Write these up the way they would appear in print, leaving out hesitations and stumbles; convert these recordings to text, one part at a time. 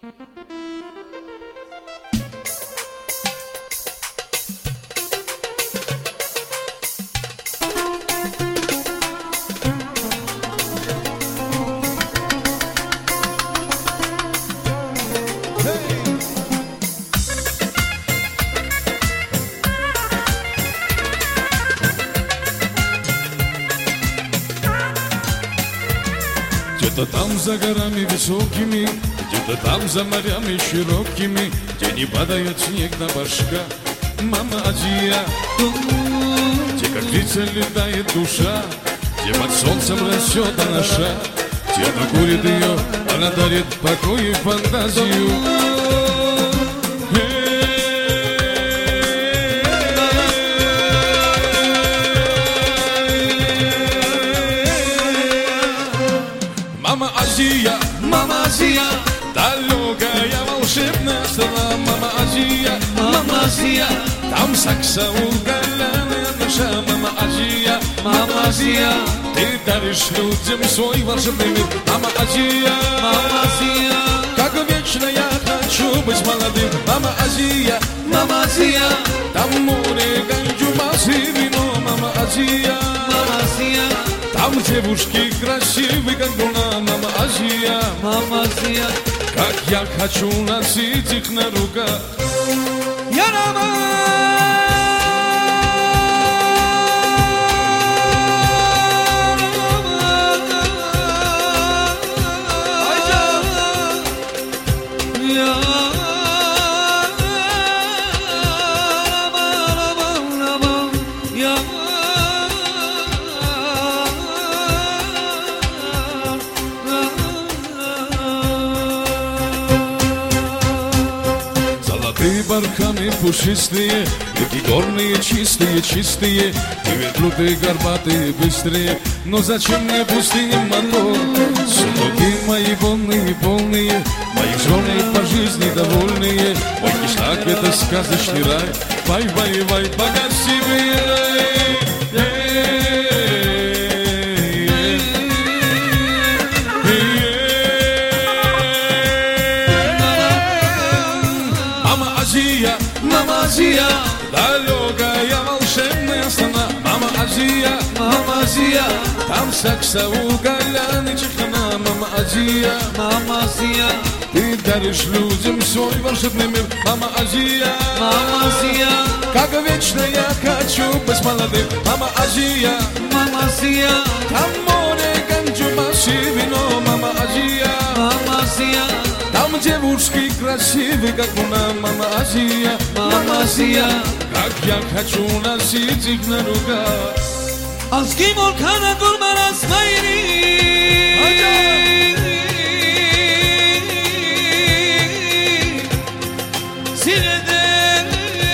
Где-то там за горами высокими, где-то там за морями широкими, где не падает снег на башка. Мама Азия, где как птица летает душа, где под солнцем растет наша, где она курит ее, она дарит покой и фантазию. Мама Азия, далекая волшебная страна. Мама Азия, Мама Азия, там сакса уголяная наша. Мама Азия, Мама Азия, ты даришь людям свой волшебный мир. Мама Азия, Мама Азия, как вечно я хочу быть молодым. Мама Азия, Мама Азия, там море, ганджубас и вино. Мама Азия, Мама Азия, там девушки красивые, как луна. Мама Азия, Мама Азия, как я хочу носить их на руках. Золотые барханы пушистые, реки горные чистые, чистые, и верблюды горбатые быстрые. Но зачем мне пустыня мотор? Сундуки мои полные, полные, моих жены по жизни довольные. Мой кишлак — это сказочный рай. Вай, вай, вай, погаси рай. Мама Азия, далекая волшебная страна. Мама Азия, Мама Азия, там сакса уголяный чехана. Мама Азия, Мама Азия, ты даришь людям свой волшебный мир. Мама Азия, Мама Азия, как вечно я хочу быть молодым. Мама Азия, Мама Азия, там море, ганджубас и вино. Мама Азия, Мама Азия, там девушки красивые, как луна. Мама Азия, Мама Азия, как я хочу носить их на руках. Azgi volkana durmaz mayri Sinedes,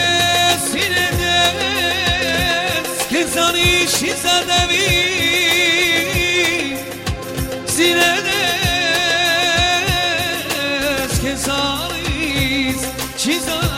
sinedes Kezani şizadevi Sinedes, kezani şizadevi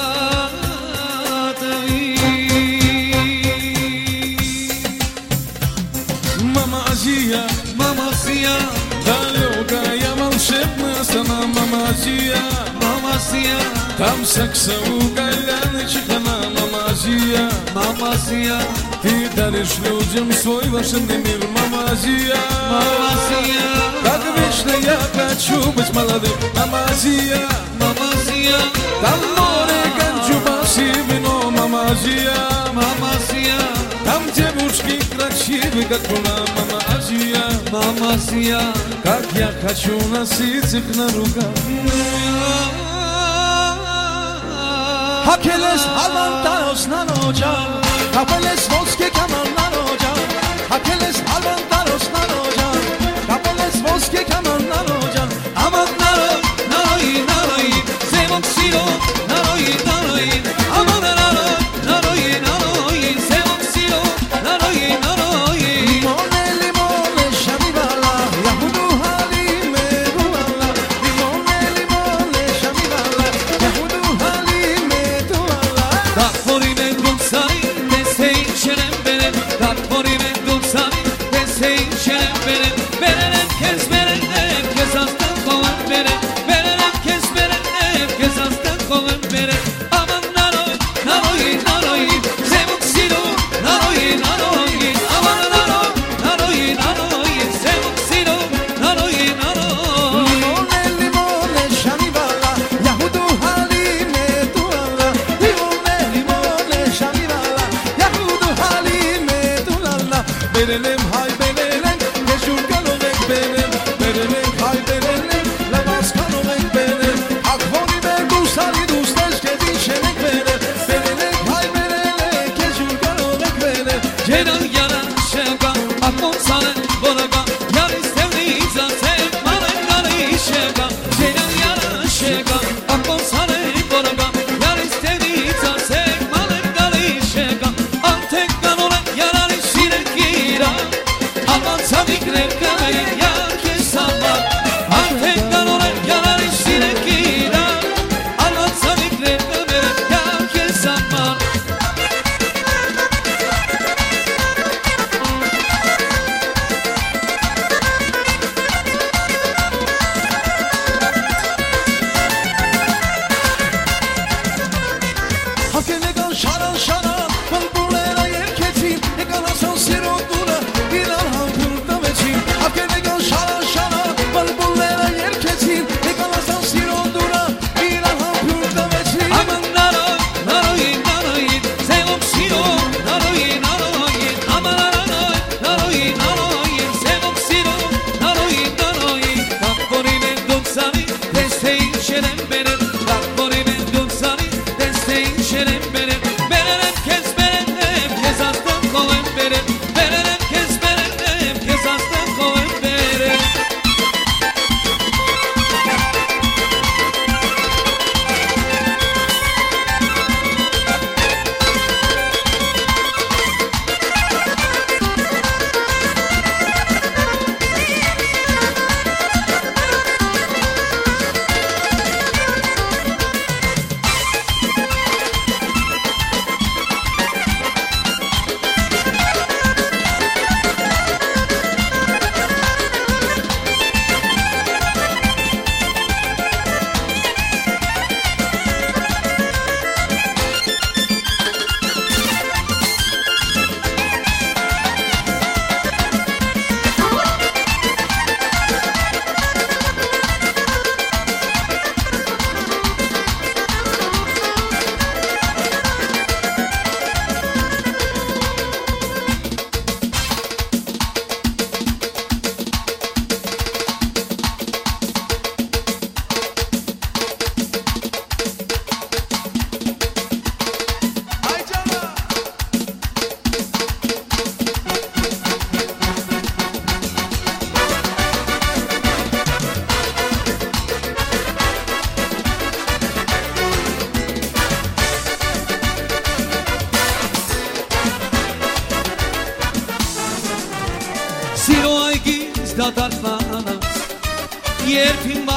Мама Азия, Mama Azia, далекая волшебная страна. Мама Азия, Mama Azia, там сакса уголяный чехана. Мама Азия, Mama Azia, ты даришь людям свой волшебный мир. Мама Азия, Mama Azia, как вечно я хочу быть молодым. Мама Азия, Mama Azia, там море, ганджубас и вино. Мама Азия, Mama Azia, там девушки красивые, как луна. Мама Азия, Mama Azia, как я хочу носить их на руках. Hakeles alvantaros nanojan, Hakeles voske kaman nanojan, Hakeles alvantaros nanojan, Hakeles voske kaman nanojan, Aman naro, naroi, naroi, Zemok siro, naroi, naroi, Aman naro, naroi, naroi, Zemok siro, naroi, naroi. Limone, limone, shamibala, Yahudu halime duala. Limone, limone, shamibala, Yahudu halime duala. Da fori ben dulsani, desteği şerem benim. Da fori ben dulsani, desteği şerem benim. Veren herkes veren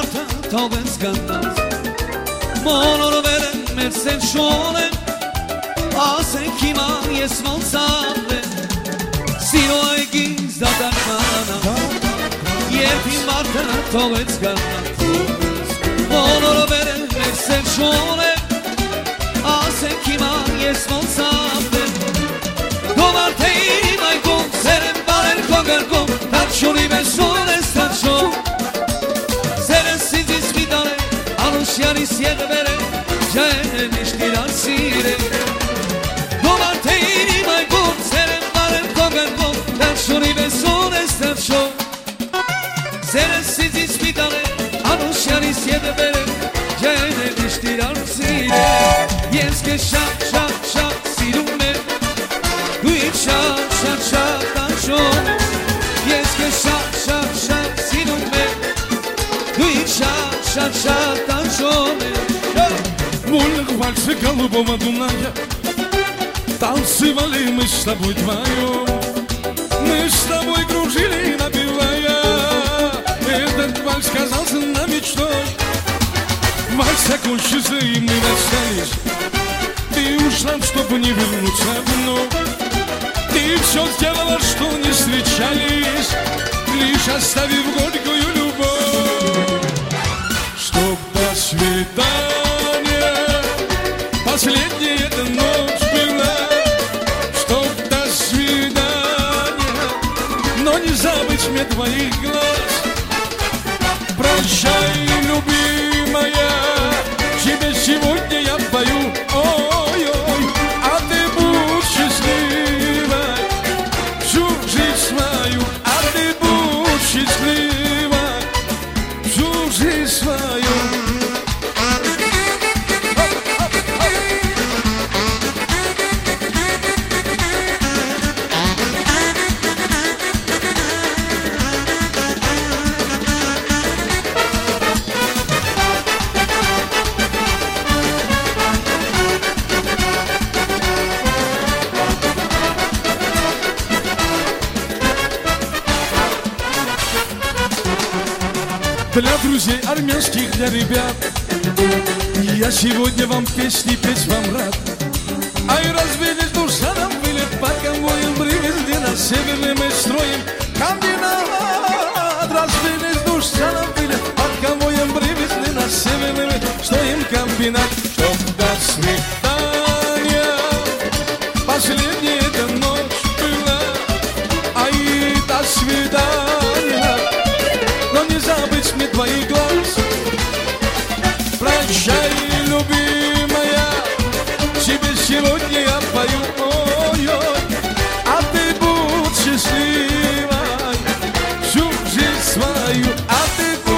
marta togens gannas Monor veren mersen šole A se kima je svalcale Sino je giz da takmana Jer ti marta togens gannas Monor veren mersen šole A se kima je svalcale Dobar te imaj gom Serem balen kogar gom Tačo li me sole stačo Serem sizi svitale Aluşjari sjedvere Žene ništiran sire Dobar te imaj gom Serem balen kogar gom Tačo li me sole stačo Serem sizi svitale Aluşjari sjedvere Žene ništiran sire Jenske šak šak šak sirume Şak şak şak tanşon Jeske şak şak şak sinume Duit şak şak şak tanşon Муль вальсы голубого Дуная Танцевали мы с тобой вдвоем Мы с тобой кружили, напевая Этот вальс казался нам мечтой Вальс закончился и мы расстались Ты ушла, чтобы не вернуться вновь Ты все сделала, что не встречались Лишь оставив горькую любовь Чтоб до свидания Последняя эта ночь была Чтоб до свидания Но не забыть мне твоих глаз Прощай, любимая Тебе сегодня я пою Ой-ой, а ты будь счастлива Всю жизнь свою, а ты будь счастлива Всю жизнь свою Для друзей армянских, для ребят Я сегодня вам песни петь вам рад Ай, развелись душа нам были Под конвоем привезли на северный мы строим комбинат Развелись душа нам были Под конвоем привезли на северный мы строим комбинат Чтоб до свидания Последняя эта ночь была Ай, до свидания Но не забыть мне твоих глаз Прощай, любимая Тебе сегодня я пою Ой-ой, а ты будь счастливой Всю жизнь свою, а ты будь